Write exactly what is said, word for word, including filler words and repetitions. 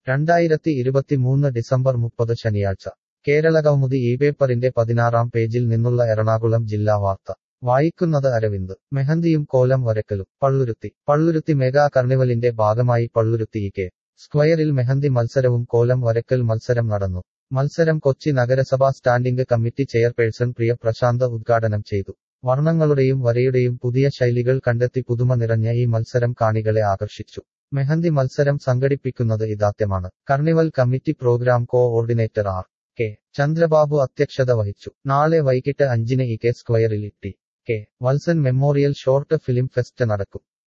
രണ്ടായിരത്തി ഇരുപത്തിമൂന്ന് ഡിസംബർ മുപ്പത് ശനിയാഴ്ച കേരളകൗമുദി ഈ പേപ്പറിന്റെ പതിനാറാം പേജിൽ നിന്നുള്ള എറണാകുളം ജില്ലാ വാർത്ത വായിക്കുന്നത് അരവിന്ദ് മെഹന്തിയും കോലം വരക്കലും പള്ളുരുത്തി പള്ളുരുത്തി മെഗാ കർണിവലിന്റെ ഭാഗമായി പള്ളുരുത്തി ഇ കെ സ്ക്വയറിൽ മെഹന്തി മത്സരവും കോലം വരക്കൽ മത്സരം നടന്നു മത്സരം കൊച്ചി നഗരസഭാ standing committee chairperson Priya Prashanth ഉദ്ഘാടനം ചെയ്തു വർണ്ണങ്ങളുടെയും വരയുടെയും പുതിയ ശൈലികൾ കണ്ടെത്തി പുതുമ നിറഞ്ഞ ഈ മത്സരം കാണികളെ ആകർഷിച്ചു മെഹന്തി മത്സരം സംഘടിപ്പിക്കുന്നത് ഇതാദ്യമാണ് carnival committee programme coordinator R K Chandrababu അധ്യക്ഷത വഹിച്ചു നാളെ വൈകിട്ട് അഞ്ചിന് ഇ കെ സ്ക്വയറിൽ T K Valsan memorial short film fest നടക്കും